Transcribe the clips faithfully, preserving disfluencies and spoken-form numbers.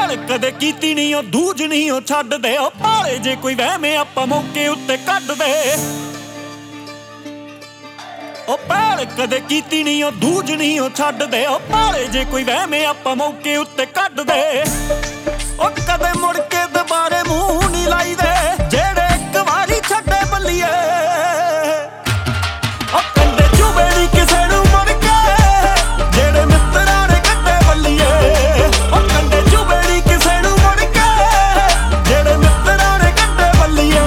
ਪਹਿਲ ਕਦੇ ਕੀਤੀ ਨਹੀਂ ਉਹ ਦੂਜ ਨਹੀਂ ਉਹ ਛੱਡਦੇ ਉਹ ਭਾਲੇ ਜੇ ਕੋਈ ਵਹਿਮੇ ਆਪਾਂ ਮੌਕੇ ਉੱਤੇ ਕੱਢਦੇ ਉਹ ਪਹਿਲ ਕਦੇ ਕੀਤੀ ਨਹੀਂ ਉਹ ਦੂਜ ਨਹੀਂ ਉਹ ਛੱਡਦੇ ਉਹ ਭਾਲੇ ਜੇ ਕੋਈ ਵਹਿਮੇ ਆਪਾਂ ਮੌਕੇ ਉੱਤੇ ਕੱਢਦੇ ਉਹ ਕਦੇ ਮੁੜ ਕੇ ਦੁਬਾਰੇ ਮੂੰਹ ਨਹੀਂ ਲਾਈਦੇ ਜਿਹੜੇ ਇੱਕ ਵਾਰੀ ਛੱਡੇ ਬੱਲੀਏ ਉਹ ਕੰਡੇ ਚੁਬੇ ਨਹੀਂ ਕਿਸੇ ਨੂੰ ਮੁੜ ਕੇ ਜਿਹੜੇ ਮਿੱਤਰਾਂ ਨੇ ਕੱਢੇ ਬੱਲੀਏ ਉਹ ਕੰਡੇ ਚੁਬੇ ਨਹੀਂ ਕਿਸੇ ਨੂੰ ਮੁੜ ਕੇ ਜਿਹੜੇ ਮਿੱਤਰਾਂ ਨੇ ਕੱਢੇ ਬੱਲੀਏ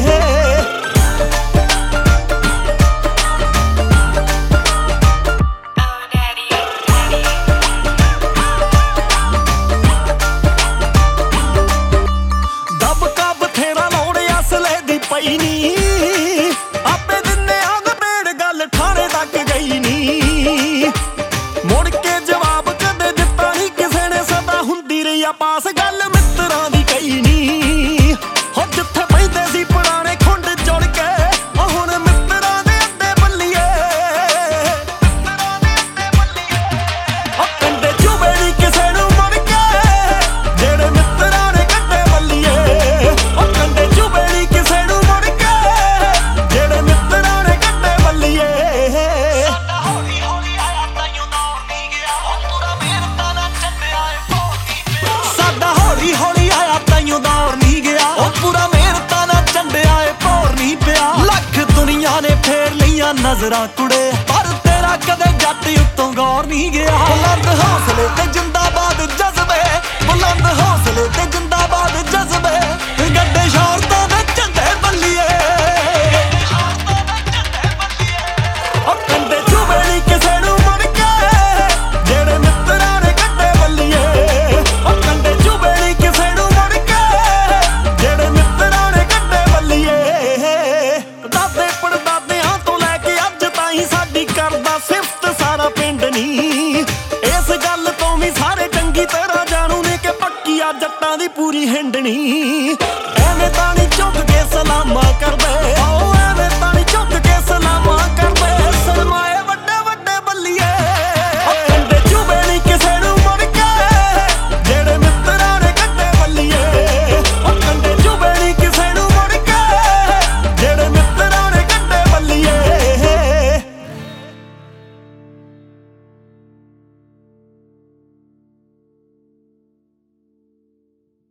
ਪਈ ਨੀ ਆਪੇ ਦਿਨੇ ਆਗ ਬੇੜ ਗੱਲ ਠਾਣੇ ਤੱਕ ਗਈ ਨੀ ਮੁੜ ਕੇ ਜਵਾਬ ਕਦੇ ਦਿੱਤਾ ਨਹੀਂ ਕਿਸੇ ਨੇ ਸਦਾ ਹੁੰਦੀ ਰਹੀ ਆ ਪਾਸ ਗੱਲ ਮਿੱਤਰਾਂ ਦੀ ਕਈ ਨੀ ਹੋ ਜਿੱਥੇ ਪੈਂਦੇ ਸੀ ਪੁਰਾਣੇ ਖੁੰਡ ਜੁੜ ਕੇ ਉਹ ਹੁਣ ਮਿੱਤਰਾਂ ਦੇ ਅੱਡੇ ਬੱਲੀਏ ਮਿੱਤਰਾਂ ਦੇ ਅੱਡੇ ਬੱਲੀਏ ਉਹ ਕੰਡੇ ਚੁਬੇ ਨੀ ਕਿਸੇ ਨੂੰ ਮੁੜ ਕੇ ਜਿਹੜੇ ਮਿੱਤਰਾਂ ਨੇ ਕੱਢੇ ਬੱਲੀਏ ਉਹ ਕੰਡੇ ਚੁਬੇ ਨੀ ਕਿਸੇ ਨੂੰ ਹੌਲੀ ਆਇਆ ਤਾਈਓ ਦੌਰ ਨਹੀਂ ਗਿਆ ਉਹ ਪੂਰਾ ਮਿਹਨਤਾਂ ਨਾਲ ਝੰਡਿਆ ਏ ਭੌਰ ਨਹੀਂ ਪਿਆ ਲੱਖ ਦੁਨੀਆ ਨੇ ਫੇਰ ਲਈਆਂ ਨਜ਼ਰਾਂ ਕੁੜੇ ਪਰ ਤੇਰਾ ਕਦੇ ਜੱਟ ਉੱਤੋਂ ਗੌਰ ਨਹੀਂ ਗਿਆ ਬੁਲੰਦ ਹੌਸਲੇ ਤੇ ਜਿੰਦਾਬਾਦ ਜਜ਼ਬੇ ਬੁਲੰਦ ਹੌਸਲੇ ਤੇ ਜਿੰਦਾਬਾਦ ਜਜ਼ਬੇ ਗੱਡੇ ਸ਼ੌਹਰਤਾਂ ਦੇ ਝੰਡੇ ਬੱਲੀਏ ਉਹ ਕੰਡੇ ਚੁਬੇ ਨਹੀਂ ਕਿਸੇ ਨੂੰ ਮੁੜ ਕੇ ਜਿਹੜੇ ਮਿੱਤਰਾਂ ਨੇ ਕੱਢੇ ਬੱਲੀਏ ਉਹ ਕੰਡੇ ਚੁਬੇ ਨਹੀਂ ਕਿਸੇ ਨੂੰ ਮੁੜ ਕੇ ਜਿਹੜੇ ਮਿੱਤਰਾਂ ਨੇ ਕੱਢੇ ਬੱਲੀਏ ਦਾਦੇ ਪੜਦਾਦਿਆਂ ਤੋਂ ਲੈ ਕੇ ਅੱਜ ਤਾਈਂ ਸਾਡੀ ਕਰਦਾ ਸਿਫਤ ਸਾਰਾ ਪਿੰਡ ਨੀ ਇਸ ਗੱਲ ਤੋਂ ਵੀ ਸਾਰੇ ਚੰਗੀ ਤਰ੍ਹਾਂ ਜਾਣੂ ਨੇ ਕਿ ਪੱਕੀ ਆ ਜੱਟਾਂ ਦੀ ਪੂਰੀ ਹਿੰਡਣੀ ਐਵੇਂ ਤਾਂ ਨਹੀਂ ਝੁਕ ਕੇ ਸਲਾਮਾਂ ਕਰਦੇ